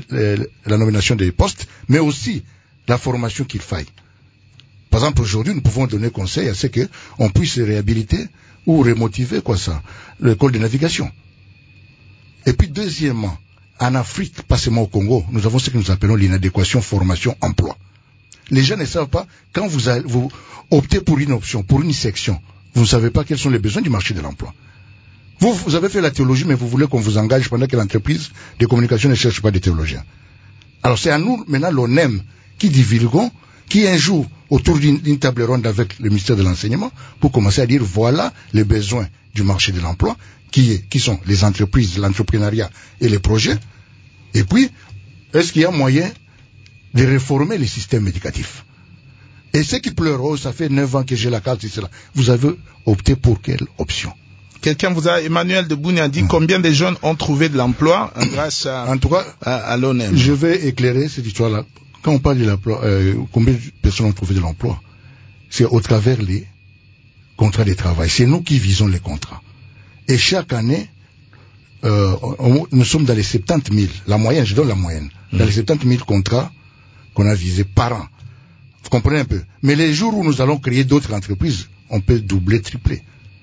la nomination des postes, mais aussi la formation qu'il faille. Par exemple, aujourd'hui, nous pouvons donner conseil à ce qu'on puisse réhabiliter ou remotiver, l'école de navigation. Et puis, deuxièmement, en Afrique, pas seulement au Congo, nous avons ce que nous appelons l'inadéquation formation-emploi. Les gens ne savent pas, quand vous optez pour une option, pour une section, vous ne savez pas quels sont les besoins du marché de l'emploi. Vous avez fait la théologie, mais vous voulez qu'on vous engage pendant que l'entreprise de communication ne cherche pas des théologiens. Alors c'est à nous, maintenant, l'ONEM, qui divulguons, qui un jour, autour d'une table ronde avec le ministère de l'Enseignement, pour commencer à dire, voilà les besoins du marché de l'emploi, qui sont les entreprises, l'entrepreneuriat et les projets. Et puis, est-ce qu'il y a moyen de réformer les systèmes éducatifs? Et ceux qui pleurent, ça fait 9 ans que j'ai la carte, c'est cela. Vous avez opté pour quelle option? Quelqu'un vous a, Emmanuel de Bouni a dit combien de jeunes ont trouvé de l'emploi grâce à l'ONEM? Je vais éclairer cette histoire-là. Quand on parle de l'emploi, combien de personnes ont trouvé de l'emploi? C'est au travers les contrats de travail. C'est nous qui visons les contrats. Et chaque année, nous sommes dans les 70 000. La moyenne, je donne la moyenne. Dans les 70 000 contrats qu'on a visés par an. Vous comprenez un peu? Mais les jours où nous allons créer d'autres entreprises, on peut doubler, tripler.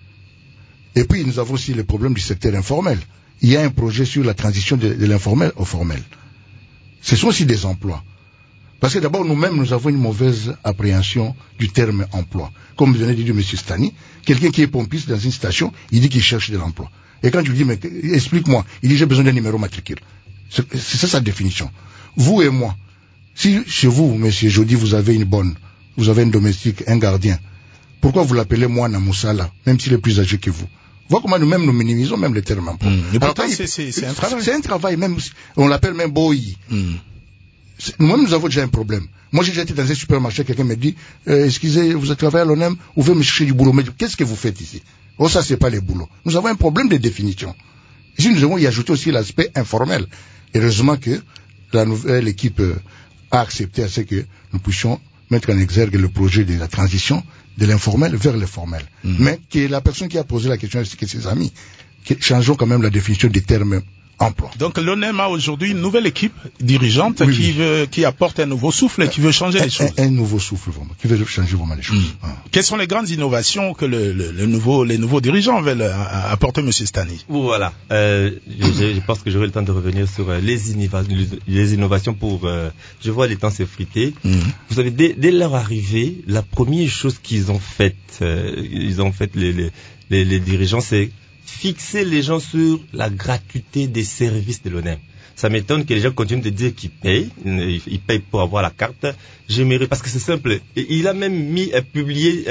Et puis, nous avons aussi le problème du secteur informel. Il y a un projet sur la transition de l'informel au formel. Ce sont aussi des emplois. Parce que d'abord, nous-mêmes, nous avons une mauvaise appréhension du terme emploi. Comme venait de dire M. Stani, quelqu'un qui est pompiste dans une station, il dit qu'il cherche de l'emploi. Et quand je lui dis, mais explique-moi, il dit, j'ai besoin d'un numéro matricule. C'est ça sa définition. Vous et moi, si chez vous, M. Jody, vous avez un domestique, un gardien, pourquoi vous l'appelez moi Namoussala, même s'il est plus âgé que vous? Voilà comment nous-mêmes nous minimisons même le terme emploi. Et pourtant, c'est un travail. C'est un travail, même, on l'appelle même boy. Nous-mêmes, nous avons déjà un problème. Moi, j'ai déjà été dans un supermarché, quelqu'un me dit, excusez, vous travaillez à l'ONEM, vous pouvez me chercher du boulot. Mais qu'est-ce que vous faites ici? Oh, ça, c'est pas les boulots. Nous avons un problème de définition. Ici, nous devons y ajouter aussi l'aspect informel. Heureusement que la nouvelle équipe a accepté à ce que nous puissions mettre en exergue le projet de la transition de l'informel vers le formel. Mais que la personne qui a posé la question, c'est que ses amis, changeons quand même la définition des termes emploi. Donc l'ONEM a aujourd'hui une nouvelle équipe dirigeante qui apporte un nouveau souffle et qui veut changer les choses. Un nouveau souffle, vraiment, qui veut changer vraiment les choses. Quelles sont les grandes innovations que les nouveaux dirigeants veulent apporter, Monsieur Stani? Voilà. Je pense que j'aurai le temps de revenir sur les innovations pour... je vois les temps s'effriter. Vous savez, dès leur arrivée, la première chose qu'ils ont faite, les dirigeants, c'est fixer les gens sur la gratuité des services de l'ONEM. Ça m'étonne que les gens continuent de dire qu'ils payent pour avoir la carte. J'aimerais, parce que c'est simple. Et il a même publié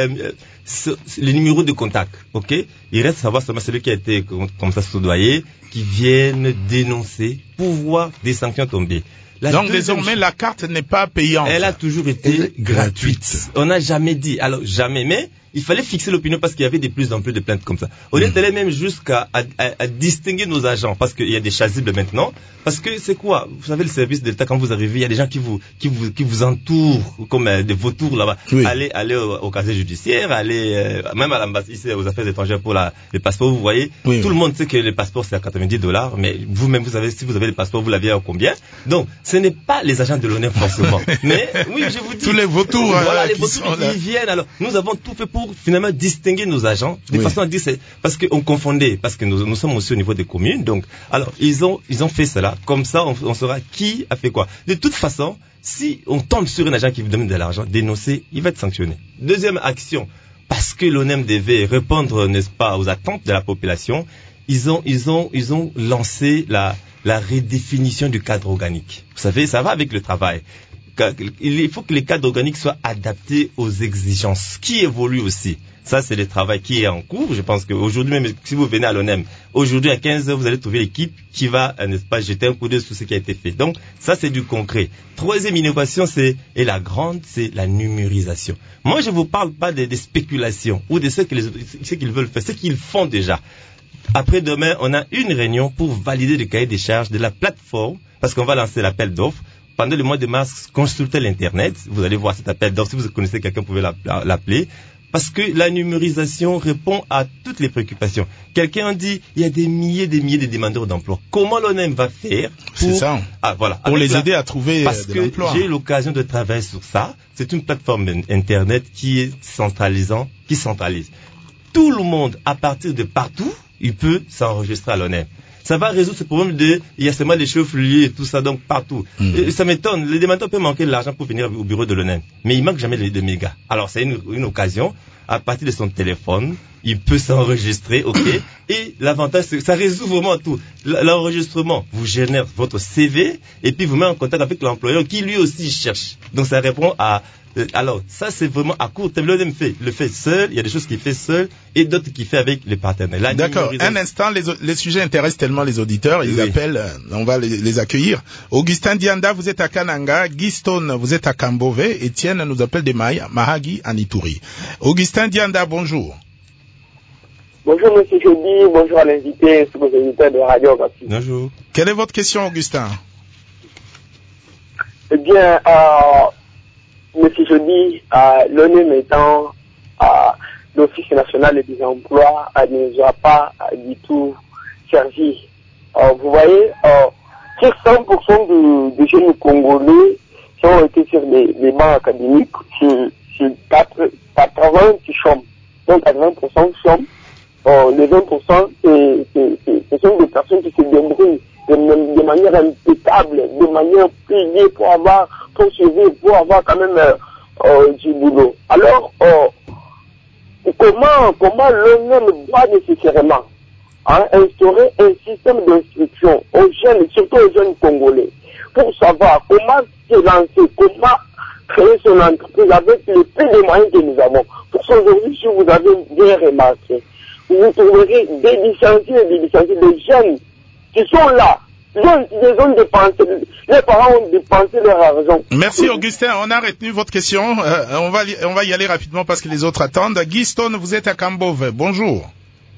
les numéros de contact. Ok. Il reste à savoir seulement celui qui a été comme ça soudoyé, qui viennent dénoncer pour voir des sanctions tomber. Donc désormais la carte n'est pas payante. Elle a toujours été gratuite. On n'a jamais dit, alors jamais, mais il fallait fixer l'opinion parce qu'il y avait de plus en plus de plaintes comme ça. On est allé même jusqu'à distinguer nos agents parce qu'il y a des chasubles maintenant. Parce que c'est quoi? Vous savez, le service de l'État, quand vous arrivez, il y a des gens qui vous entourent comme des vautours là-bas. Oui. Allez au casier judiciaire, même à l'ambassade, ici aux affaires étrangères pour les passeports, vous voyez. Oui, tout le monde sait que les passeports c'est à $90, mais vous-même vous savez, si vous avez les passeports, vous l'avez à combien? Donc, ce n'est pas les agents de l'ONEM forcément. Mais oui, je vous dis. Tous les vautours. Voilà, les vautours qui viennent. Alors, nous avons tout fait pour finalement distinguer nos agents de façon à dire c'est parce qu'on confondait, parce que nous sommes aussi au niveau des communes. Donc, alors ils ont fait cela. Comme ça, on saura qui a fait quoi. De toute façon, si on tombe sur un agent qui vous donne de l'argent, dénoncer, il va être sanctionné. Deuxième action, parce que l'ONEM devait répondre, n'est-ce pas, aux attentes de la population, ils ont lancé la redéfinition du cadre organique. Vous savez, ça va avec le travail. Il faut que les cadres organiques soient adaptés aux exigences qui évoluent aussi. Ça, c'est le travail qui est en cours. Je pense qu'aujourd'hui, même si vous venez à l'ONEM, aujourd'hui à 15h, vous allez trouver l'équipe qui va, n'est-ce pas, jeter un coup d'œil sur ce qui a été fait. Donc, ça, c'est du concret. Troisième innovation, c'est la numérisation. Moi, je vous parle pas des spéculations ou de ce qu'ils veulent faire, ce qu'ils font déjà. Après-demain, on a une réunion pour valider le cahier des charges de la plateforme, parce qu'on va lancer l'appel d'offres. Pendant le mois de mars, consultez l'Internet. Vous allez voir cet appel d'offres. Si vous connaissez quelqu'un, vous pouvez l'appeler. Parce que la numérisation répond à toutes les préoccupations. Quelqu'un dit, il y a des milliers de demandeurs d'emploi. Comment l'ONEM va faire pour les aider à trouver de l'emploi? Parce que j'ai eu l'occasion de travailler sur ça. C'est une plateforme Internet qui centralise. Tout le monde, à partir de partout, il peut s'enregistrer à l'ONEM. Ça va résoudre ce problème il y a seulement des chauffeurs et tout ça, donc partout. Et ça m'étonne, les demandeurs peuvent manquer de l'argent pour venir au bureau de l'ONEM, mais il manque jamais de mégas. Alors c'est une occasion, à partir de son téléphone, il peut s'enregistrer, ok. Et l'avantage, c'est que ça résout vraiment tout. L'enregistrement vous génère votre CV, et puis vous met en contact avec l'employeur qui lui aussi cherche. Donc ça répond à... Alors, ça c'est vraiment à court terme. L'ONEM le fait seul, il y a des choses qu'il fait seul et d'autres qu'il fait avec les partenaires. D'accord, un instant, les sujets intéressent tellement les auditeurs, ils appellent, on va les accueillir. Augustin Dianda, vous êtes à Kananga, Guy Stone, vous êtes à Kambove, Étienne nous appelle de Mahagi à Ituri. Augustin Dianda, bonjour. Bonjour Monsieur Jody, bonjour à l'invité, sur vos auditeurs de Radio Okapi. Bonjour. Quelle est votre question, Augustin? Eh bien, Monsieur Jody, l'ONEM étant l'Office national des emplois ne nous a pas du tout servi. Vous voyez, sur 100% des jeunes Congolais qui ont été sur les bancs académiques, sur 80 qui chôment. Donc 80% chôment. Les 20%, ce sont des personnes qui se débrouillent de manière impeccable, de manière payée pour survivre, pour avoir quand même du boulot. Alors, comment l'ONEM doit nécessairement instaurer un système d'instruction aux jeunes, surtout aux jeunes Congolais, pour savoir comment se lancer, comment créer son entreprise avec les peu de moyens que nous avons. Pour qu'aujourd'hui, si vous avez bien remarqué, vous trouverez des licenciés, des jeunes qui sont là. Ils ont dépensé, les parents ont dépensé leur argent. Merci Augustin, on a retenu votre question. On va y aller rapidement parce que les autres attendent. Guy Stone, vous êtes à Kambove. Bonjour.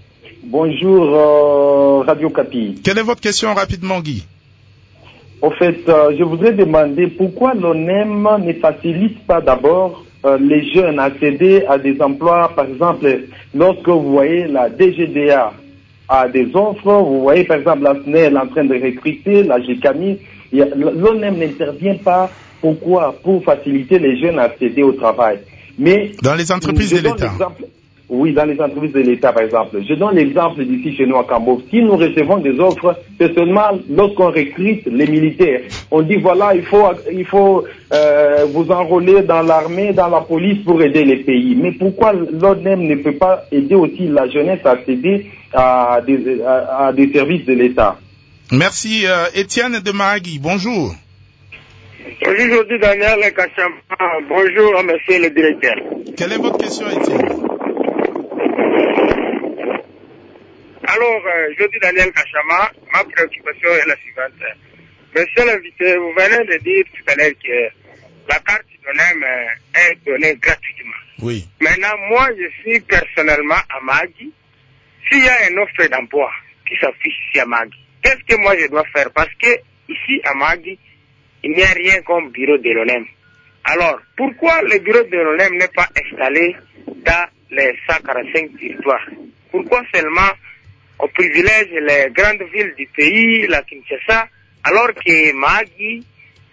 Bonjour Radio Okapi. Quelle est votre question rapidement, Guy? En fait, je voudrais demander pourquoi l'ONEM ne facilite pas d'abord les jeunes à accéder à des emplois, par exemple, lorsque vous voyez la DGDA à des offres. Vous voyez, par exemple, la SNEL est en train de recruter, la GCAMI. L'ONEM n'intervient pas. Pourquoi? Pour faciliter les jeunes à accéder au travail. Mais dans les entreprises de l'État. Oui, dans les entreprises de l'État, par exemple. Je donne l'exemple d'ici chez nous à Cambo. Si nous recevons des offres, c'est seulement lorsqu'on recrute les militaires. On dit, voilà, il faut vous enrôler dans l'armée, dans la police pour aider les pays. Mais pourquoi l'ONEM ne peut pas aider aussi la jeunesse à accéder à des services de l'État? Merci. Étienne de Maragui, bonjour. Bonjour, aujourd'hui Daniel Kachama. Bonjour, monsieur le directeur. Quelle est votre question, Étienne? Alors, je dis Daniel Kachama, ma préoccupation est la suivante. Monsieur l'invité, vous venez de dire tout à l'heure que la carte d'ONEM est donnée gratuitement. Oui. Maintenant, moi, je suis personnellement à Magui. S'il y a une offre d'emploi qui s'affiche ici à Magui, qu'est-ce que moi je dois faire? Parce que ici à Magui, il n'y a rien comme bureau de l'ONEM. Alors, pourquoi le bureau de l'ONEM n'est pas installé dans les 145 territoires? Pourquoi seulement on privilège les grandes villes du pays, la Kinshasa, alors que Magui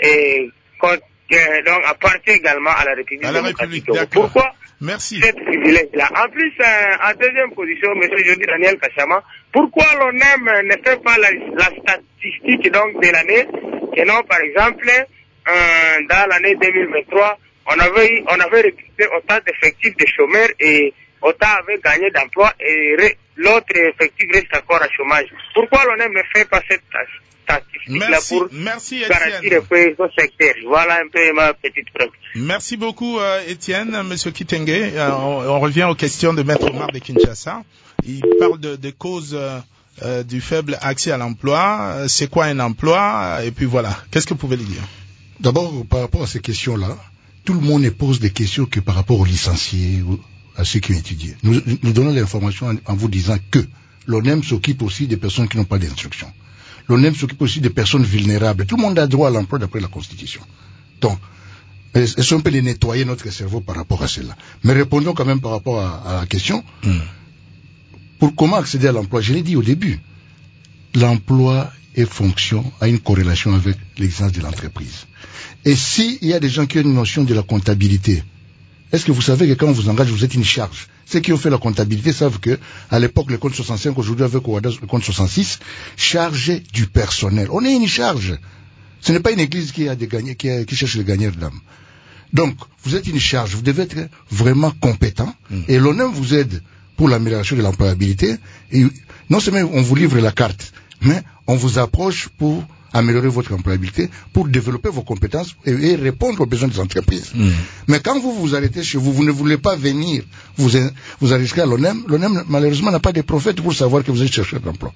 donc appartient également à la République démocratique. Pourquoi cette privilège-là? En plus, en deuxième position, M. Jody Daniel Kachama, pourquoi l'ONEM ne fait pas la statistique donc de l'année, que non, par exemple, dans l'année 2023, on avait recruté autant d'effectifs de chômeurs et autant avait gagné d'emplois et l'autre effectif reste encore à chômage. Pourquoi l'ONEM ne fait pas cette statistique-là pour garantir son secteur? Voilà un peu ma petite preuve. Merci beaucoup, Étienne. Monsieur Kitenge, on revient aux questions de Maître Omar de Kinshasa. Il parle des causes du faible accès à l'emploi. C'est quoi un emploi? Et puis voilà. Qu'est-ce que vous pouvez lui dire? D'abord, par rapport à ces questions-là, tout le monde ne pose des questions que par rapport aux licenciés, à ceux qui ont étudié. Nous donnons l'information en vous disant que l'ONEM s'occupe aussi des personnes qui n'ont pas d'instruction. L'ONEM s'occupe aussi des personnes vulnérables. Tout le monde a droit à l'emploi d'après la Constitution. Donc, est-ce qu'on peut les nettoyer notre cerveau par rapport à cela? Mais répondons quand même par rapport à la question. Pour comment accéder à l'emploi? Je l'ai dit au début. L'emploi est fonction, a une corrélation avec l'existence de l'entreprise. Et s'il y a des gens qui ont une notion de la comptabilité, est-ce que vous savez que quand on vous engage, vous êtes une charge? Ceux qui ont fait la comptabilité savent que, à l'époque, le compte 65, aujourd'hui avec OADA, le compte 66, chargé du personnel. On est une charge. Ce n'est pas une église qui cherche les gagnants d'âme. Donc, vous êtes une charge. Vous devez être vraiment compétent. Et l'ONEM vous aide pour l'amélioration de l'employabilité. Et non seulement on vous livre la carte, mais on vous approche pour améliorer votre employabilité, pour développer vos compétences et répondre aux besoins des entreprises. Mais quand vous vous arrêtez chez vous, vous ne voulez pas venir vous enregistrer à l'ONEM. L'ONEM, malheureusement, n'a pas de prophètes pour savoir que vous êtes chercheur d'emploi.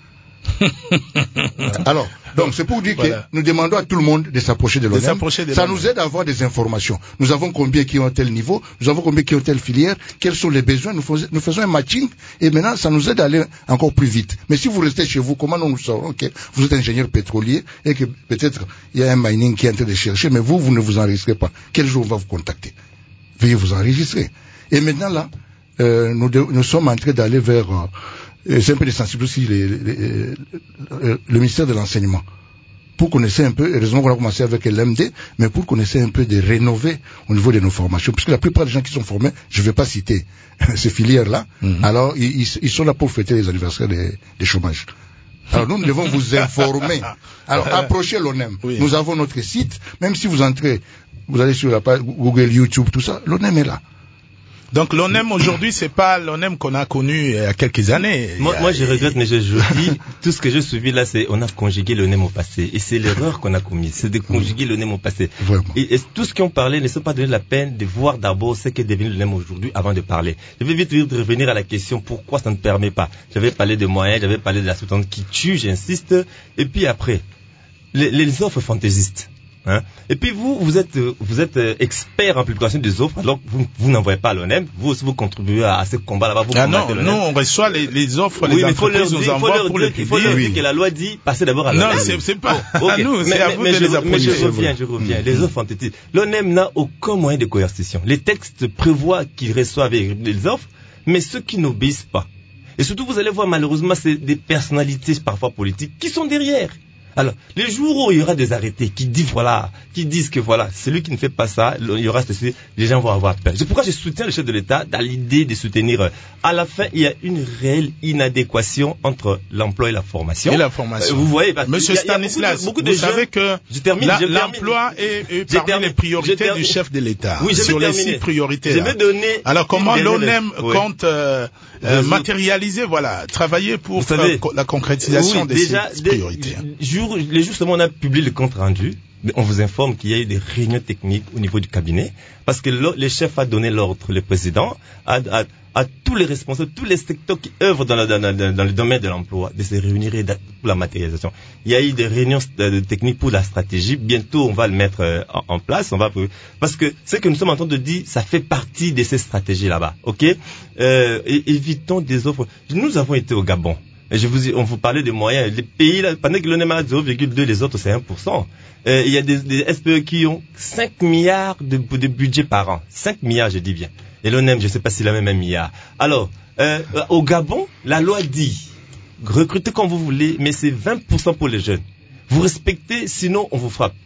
Alors, donc c'est pour dire que nous demandons à tout le monde de s'approcher de l'ONEM. Ça nous aide à avoir des informations. Nous avons combien qui ont tel niveau, nous avons combien qui ont telle filière, quels sont les besoins, nous faisons un matching et maintenant ça nous aide à aller encore plus vite. Mais si vous restez chez vous, comment nous saurons que vous êtes ingénieur pétrolier et que peut-être il y a un mining qui est en train de chercher, mais vous ne vous enregistrez pas. Quel jour on va vous contacter? Veuillez vous enregistrer. Et maintenant là, nous sommes en train d'aller vers c'est un peu de sensibiliser aussi le ministère de l'enseignement pour qu'on essaie un peu, heureusement qu'on a commencé avec l'MD, mais pour qu'on essaie un peu de rénover au niveau de nos formations, puisque la plupart des gens qui sont formés, je ne vais pas citer ces filières-là, alors ils sont là pour fêter les anniversaires des chômages. Alors nous devons vous informer. Alors approchez l'ONEM. Nous avons notre site, même si vous entrez, vous allez sur la page Google, YouTube, tout ça, l'ONEM est là. Donc l'ONEM aujourd'hui, c'est pas l'ONEM qu'on a connu il y a quelques années. Moi je regrette, mais je dis, tout ce que j'ai suivi là, c'est on a conjugué l'ONEM au passé. Et c'est l'erreur qu'on a commise, c'est de conjuguer l'ONEM au passé. Et tous ceux qui ont parlé ne sont pas donné la peine de voir d'abord ce qu'est devenu l'ONEM aujourd'hui avant de parler. Je vais vite revenir à la question pourquoi ça ne permet pas. J'avais parlé de moyens, j'avais parlé de la sous-traitance qui tue, j'insiste. Et puis après, les offres fantaisistes. Hein? Et puis vous êtes expert en publication des offres, alors vous n'envoyez pas à l'ONEM, vous aussi vous contribuez à ce combat là-bas. Non, on reçoit les offres, les entreprises nous envoient pour les publier. Il faut leur dire que la loi dit passez d'abord à l'ONEM. Non, c'est pas à nous, c'est à vous de les approcher. Mais je reviens. Les offres fantaisistes. L'ONEM n'a aucun moyen de coercition. Les textes prévoient qu'ils reçoivent les offres, mais ceux qui n'obéissent pas, Et surtout, vous allez voir, malheureusement, c'est des personnalités parfois politiques qui sont derrière. Alors, les jours où il y aura des arrêtés qui disent que voilà, celui qui ne fait pas ça, il y aura ceci, les gens vont avoir peur. C'est pourquoi je soutiens le chef de l'État dans l'idée de soutenir. À la fin, il y a une réelle inadéquation entre l'emploi et la formation. Vous voyez, Monsieur Stanislas, vous savez que l'emploi est parmi les priorités du chef de l'État. Oui, sur les 6 priorités. Alors, comment l'ONEM compte matérialiser, travailler pour la concrétisation de ces priorités? Les jours seulement on a publié le compte rendu, mais on vous informe qu'il y a eu des réunions techniques au niveau du cabinet, parce que le chef a donné l'ordre, le président, à tous les responsables, tous les secteurs qui œuvrent dans le domaine de l'emploi, de se réunir pour la matérialisation. Il y a eu des réunions techniques pour la stratégie. Bientôt, on va le mettre en place. Parce que ce que nous sommes en train de dire, ça fait partie de ces stratégies là-bas. Ok, évitons des offres. Nous avons été au Gabon. Et on vous parlait des moyens. Les pays, là, pendant que l'ONEM a 0,2, les autres, c'est 1%. Il y a des SPE qui ont 5 milliards de budget par an. 5 milliards, je dis bien. Et l'ONEM, je ne sais pas s'il a même 1 milliard. Alors, au Gabon, la loi dit, recrutez comme vous voulez, mais c'est 20% pour les jeunes. Vous respectez, sinon on vous frappe.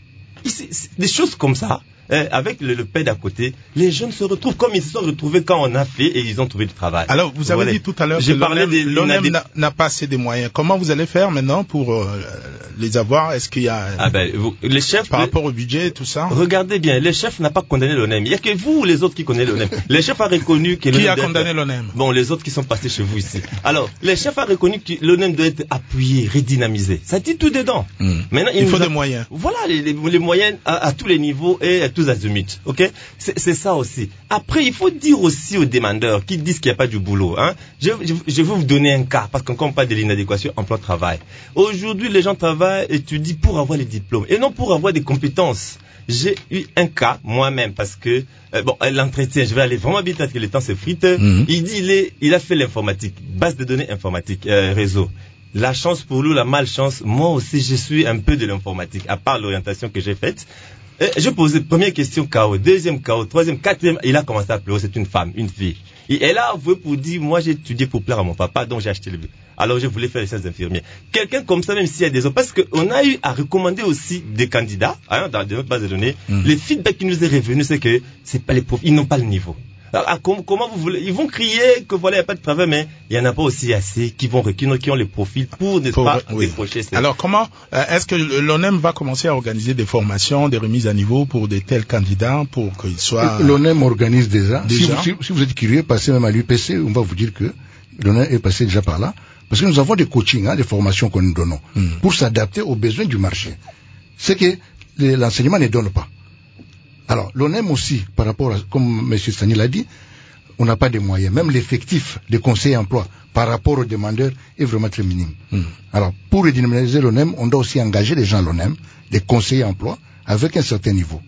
Des choses comme ça. Avec le paix d'à côté, les jeunes se retrouvent comme ils se sont retrouvés quand on a fait et ils ont trouvé du travail. Alors, vous avez dit tout à l'heure que l'ONEM n'a pas assez de moyens. Comment vous allez faire maintenant pour les avoir? Est-ce qu'il y a les chefs par rapport au budget et tout ça? Regardez bien, le chef n'a pas condamné l'ONEM. Il n'y a que vous ou les autres qui connaissent l'ONEM. Le chef a reconnu que qui a condamné l'ONEM? Bon, les autres qui sont passés chez vous ici. Alors, le chef a reconnu que l'ONEM doit être appuyé, redynamisé. Ça dit tout dedans. Maintenant, il faut des moyens. Voilà, les moyens à tous les niveaux et à tous azimuts, ok? C'est ça aussi. Après, il faut dire aussi aux demandeurs qui disent qu'il n'y a pas du boulot, hein. Je vais vous donner un cas, parce qu'on parle de l'inadéquation emploi-travail. Aujourd'hui, les gens travaillent, étudient pour avoir les diplômes, et non pour avoir des compétences. J'ai eu un cas, moi-même, parce que, l'entretien, je vais aller vraiment vite parce que le temps s'effrite. Il dit, il a fait l'informatique, base de données informatique, réseau. La chance pour lui, la malchance, moi aussi, je suis un peu de l'informatique, à part l'orientation que j'ai faite. Je posais première question KO, deuxième KO, troisième, quatrième, il a commencé à pleurer, c'est une femme, une fille. Et elle a avoué pour dire, moi j'ai étudié pour plaire à mon papa, donc j'ai acheté le but. Alors je voulais faire les sciences infirmières. Quelqu'un comme ça, même s'il y a des autres, parce qu'on a eu à recommander aussi des candidats, dans notre base de données, les feedbacks qui nous est revenu, c'est que c'est pas les profs, ils n'ont pas le niveau. Alors, comment vous voulez, ils vont crier que voilà, il n'y a pas de travail, mais il n'y en a pas aussi assez qui ont les profils pour ne pas décrocher. Alors est-ce que l'ONEM va commencer à organiser des formations, des remises à niveau pour des tels candidats pour qu'ils soient... L'ONEM organise déjà. Si vous êtes curieux, passez même à l'UPC, on va vous dire que l'ONEM est passé déjà par là. Parce que nous avons des coachings, des formations que nous donnons pour s'adapter aux besoins du marché. C'est que l'enseignement ne donne pas. Alors, l'ONEM aussi, par rapport à, comme M. Stani l'a dit, on n'a pas de moyens. Même l'effectif des conseillers emploi par rapport aux demandeurs est vraiment très minime. Alors, pour redynamiser l'ONEM, on doit aussi engager les gens à l'ONEM, des conseillers emploi, avec un certain niveau.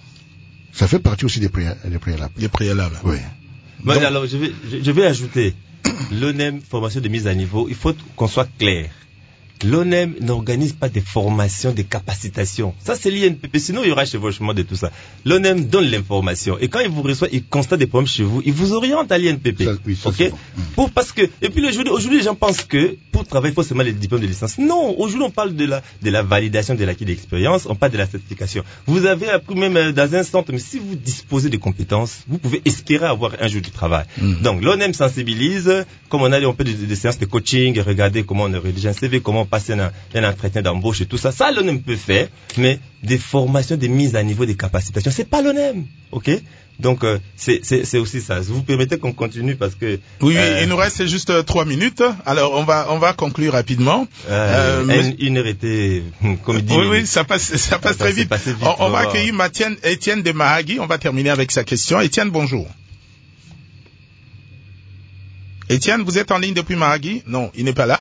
Ça fait partie aussi des préalables. Des préalables. Oui. Donc, alors, je vais ajouter, l'ONEM, formation de mise à niveau, il faut qu'on soit clair. L'ONEM n'organise pas des formations, des capacitations. Ça, c'est l'INPP. Sinon, il y aura chevauchement de tout ça. L'ONEM donne l'information. Et quand il vous reçoit, il constate des problèmes chez vous, il vous oriente à l'INPP. Ok? Parce que, et puis aujourd'hui, les gens pensent que pour travailler, il faut seulement les diplômes de licence. Non. Aujourd'hui, on parle de la validation de l'acquis d'expérience. On parle de la certification. Vous avez appris même dans un centre, mais si vous disposez de compétences, vous pouvez espérer avoir un jour du travail. Donc, l'ONEM sensibilise. Comme on peut des séances de coaching, regarder comment on rédige un CV, comment passer un entretien d'embauche et tout ça. Ça, l'ONEM peut faire, mais des formations, des mises à niveau, des capacitations, c'est pas l'ONEM, ok? Donc, c'est aussi ça. Vous permettez qu'on continue parce que... Oui, il nous reste juste 3 minutes. Alors, on va conclure rapidement. Une heure était, comme dit. Oui, ça passe très vite. On va accueillir Étienne de Mahagui. On va terminer avec sa question. Étienne, bonjour. Étienne, vous êtes en ligne depuis Mahagui? Non, il n'est pas là.